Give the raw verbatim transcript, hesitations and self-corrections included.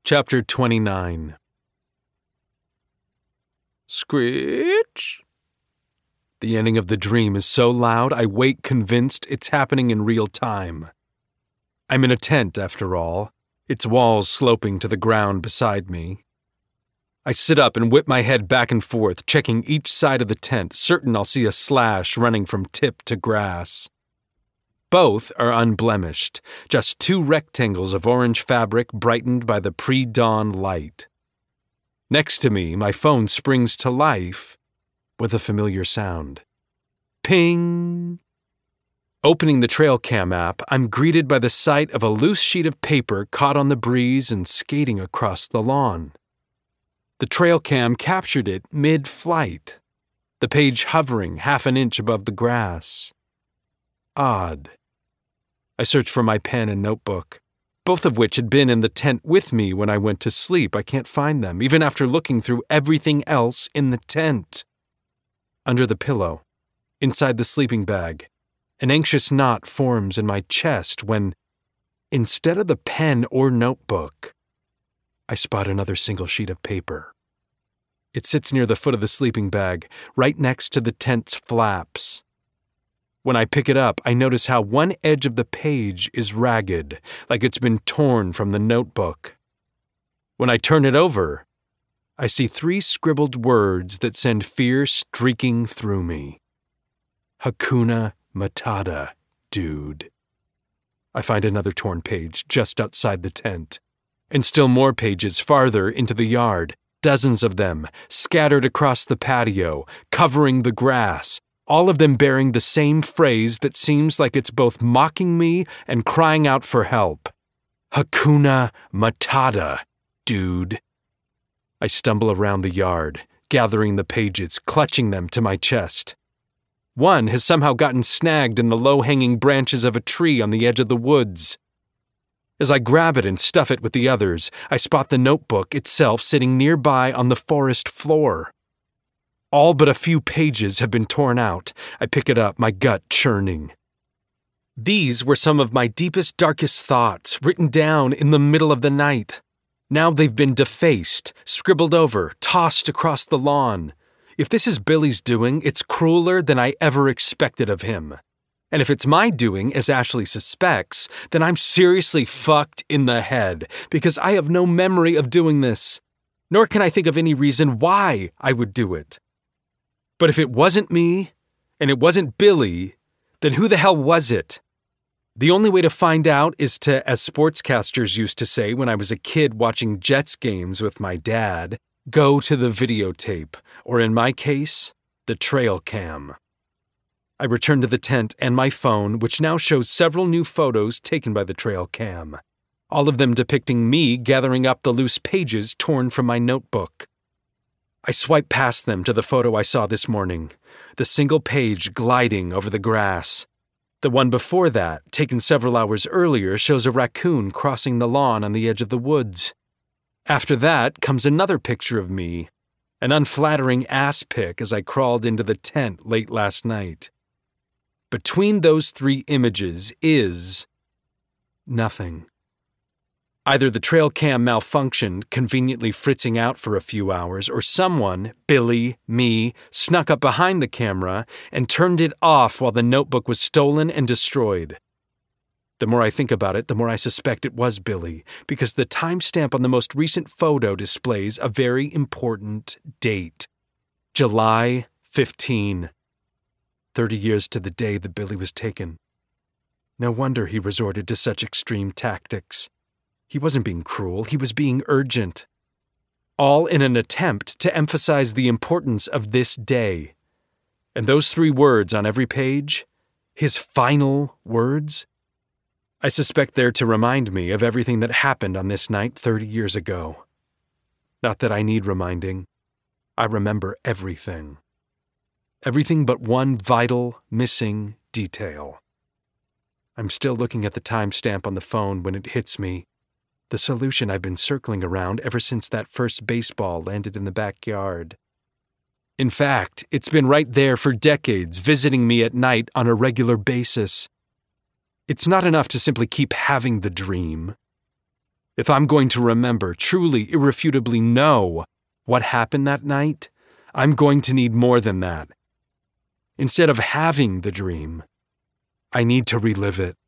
Chapter twenty-nine. Screech? The ending of the dream is so loud I wake convinced it's happening in real time. I'm in a tent, after all, its walls sloping to the ground beside me. I sit up and whip my head back and forth, checking each side of the tent, certain I'll see a slash running from tip to grass. Both are unblemished, just two rectangles of orange fabric brightened by the pre-dawn light. Next to me, my phone springs to life with a familiar sound. Ping! Opening the Trail Cam app, I'm greeted by the sight of a loose sheet of paper caught on the breeze and skating across the lawn. The Trail Cam captured it mid-flight, the page hovering half an inch above the grass. Odd. I search for my pen and notebook, both of which had been in the tent with me when I went to sleep. I can't find them, even after looking through everything else in the tent. Under the pillow, inside the sleeping bag, an anxious knot forms in my chest when, instead of the pen or notebook, I spot another single sheet of paper. It sits near the foot of the sleeping bag, right next to the tent's flaps. When I pick it up, I notice how one edge of the page is ragged, like it's been torn from the notebook. When I turn it over, I see three scribbled words that send fear streaking through me. Hakuna Matata, dude. I find another torn page just outside the tent, and still more pages farther into the yard, dozens of them, scattered across the patio, covering the grass, all of them bearing the same phrase that seems like it's both mocking me and crying out for help. Hakuna Matata, dude. I stumble around the yard, gathering the pages, clutching them to my chest. One has somehow gotten snagged in the low-hanging branches of a tree on the edge of the woods. As I grab it and stuff it with the others, I spot the notebook itself sitting nearby on the forest floor. All but a few pages have been torn out. I pick it up, my gut churning. These were some of my deepest, darkest thoughts, written down in the middle of the night. Now they've been defaced, scribbled over, tossed across the lawn. If this is Billy's doing, it's crueler than I ever expected of him. And if it's my doing, as Ashley suspects, then I'm seriously fucked in the head, because I have no memory of doing this. Nor can I think of any reason why I would do it. But if it wasn't me, and it wasn't Billy, then who the hell was it? The only way to find out is to, as sportscasters used to say when I was a kid watching Jets games with my dad, go to the videotape, or in my case, the Trail Cam. I return to the tent and my phone, which now shows several new photos taken by the Trail Cam, all of them depicting me gathering up the loose pages torn from my notebook. I swipe past them to the photo I saw this morning, the single page gliding over the grass. The one before that, taken several hours earlier, shows a raccoon crossing the lawn on the edge of the woods. After that comes another picture of me, an unflattering ass pic as I crawled into the tent late last night. Between those three images is nothing. Either the Trail Cam malfunctioned, conveniently fritzing out for a few hours, or someone, Billy, me, snuck up behind the camera and turned it off while the notebook was stolen and destroyed. The more I think about it, the more I suspect it was Billy, because the timestamp on the most recent photo displays a very important date. July fifteenth. Thirty years to the day that Billy was taken. No wonder he resorted to such extreme tactics. He wasn't being cruel, he was being urgent. All in an attempt to emphasize the importance of this day. And those three words on every page, his final words, I suspect they're to remind me of everything that happened on this night thirty years ago. Not that I need reminding. I remember everything. Everything but one vital, missing detail. I'm still looking at the timestamp on the phone when it hits me. The solution I've been circling around ever since that first baseball landed in the backyard. In fact, it's been right there for decades, visiting me at night on a regular basis. It's not enough to simply keep having the dream. If I'm going to remember, truly, irrefutably know what happened that night, I'm going to need more than that. Instead of having the dream, I need to relive it.